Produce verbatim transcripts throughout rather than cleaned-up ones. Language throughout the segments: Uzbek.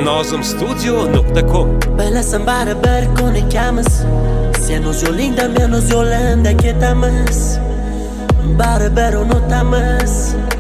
nozim studio nuqta com. Bilasan baribir ko'nikamiz, sen o'z yo'lingda men o'z yo'limda ketamiz, baribir unutamiz.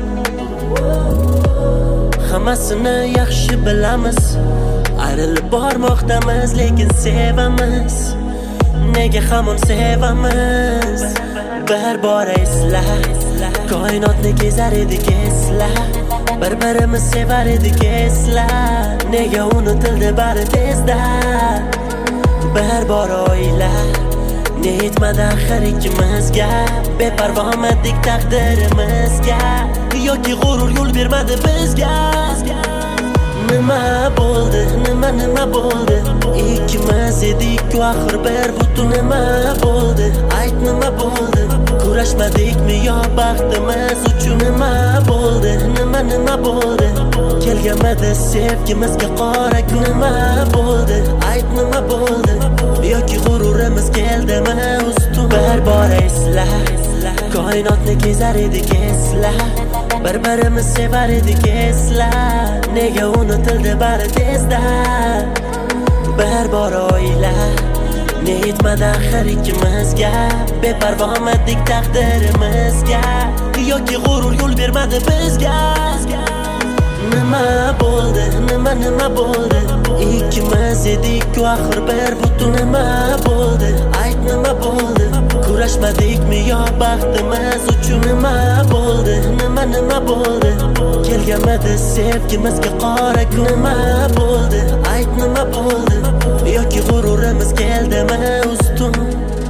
Hammasini yaxshi bilamiz, ayrilib bormoqdamiz, lekin sevamiz. Nega hamon sevamiz? Bir bor esla, koinotni kezar edik esla, bir-birimiz sevar edik esla. Nega unutildi bari tezda? Bir bor o'yla, ne yetmadi axir ikkimizga, beparvomidik taqdirimizga, yoki g'urur yo'l bermadi bizga. Nima bo'ldi, nima nima bo'ldi? Ikkimiz edik-ku axir bir butun. Nima bo'ldi? Ayt, nima bo'ldi? Kurashmadikmi yo baxtimiz uchun? Nima bo'ldi, nima nima bo'ldi? Kelganmidi sevgimizga qora kun? Nima bo'ldi? Ayt, nima bo'ldi? Yoki g'ururimiz keldimi ustun? Bir bor esla, koinotni kezar edik esla, bir-birimiz sevar edik esla. Nega unutildi bari tezda? Bir bor o'yla, ne yetmadi axir ikkimizga, beparvomidik taqdirimizga, yoki g'urur yo'l bermadi bizga. Nima bo'ldi, nima nima bo'ldi? Ikkimiz edik-ku axir bir butun. Nima bo'ldi? Ayt, nima bo'ldi? Kurashmadikmi yo baxtimiz uchun? Nima bo'ldi, nima nima bo'ldi? Kelganmidi sevgimizga qora kun? Nima bo'ldi? Ayt, nima bo'ldi? Yoki g'ururimiz keldimi ustun?